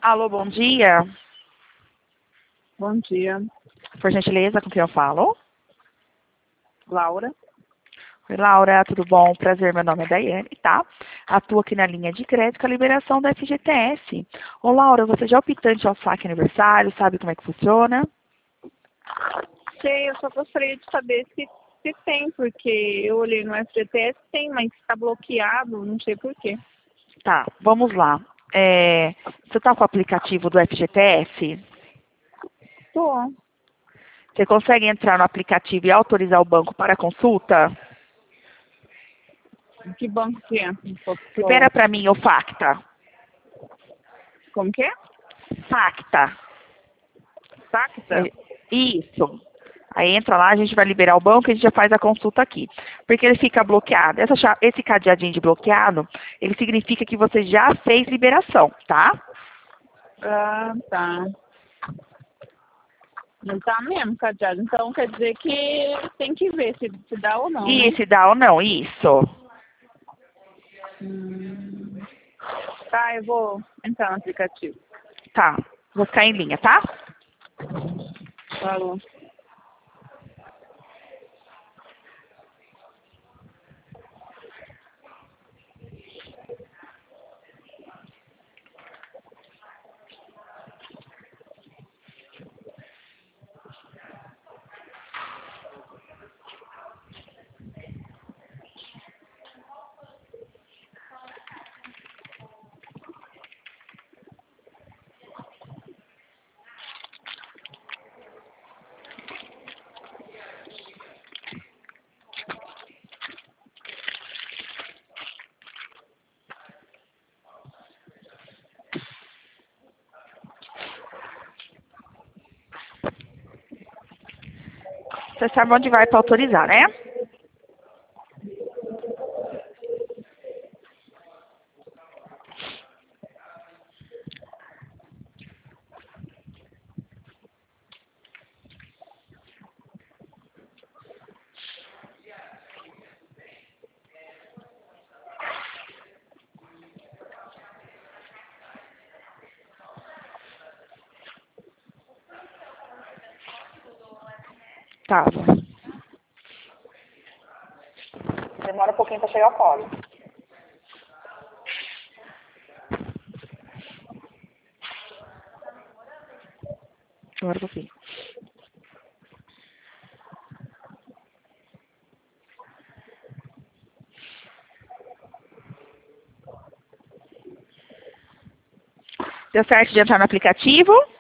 Alô, bom dia. Bom dia, Por gentileza, com quem eu falo? Laura. Oi, Laura, tudo bom? Prazer, meu nome é Daiane, tá? Atuo aqui na linha de crédito com a liberação da FGTS. Ô, Laura, você já é optante ao saque aniversário, sabe como é que funciona? Sei, eu só gostaria de saber se tem, porque eu olhei no FGTS, tem, mas está bloqueado, não sei por quê. Tá, vamos lá. Você tá com o aplicativo do FGTS? Tô. Você consegue entrar no aplicativo e autorizar o banco para consulta? Que banco que é? Libera para mim o Facta. Como que é? Facta. Pacta? Isso. Aí entra lá, a gente vai liberar o banco e a gente já faz a consulta aqui. Porque ele fica bloqueado. Esse cadeadinho de bloqueado, ele significa que você já fez liberação, tá? Ah, tá. Não tá mesmo, cadeado. Então quer dizer que tem que ver se dá ou não, né? E se dá ou não, isso. Hum. Tá, eu vou entrar no aplicativo. Tá, vou ficar em linha, tá? Falou. Você sabe onde vai para autorizar, né? Tá. Demora um pouquinho para chegar o código. Demora um pouquinho. Deu certo de entrar no aplicativo?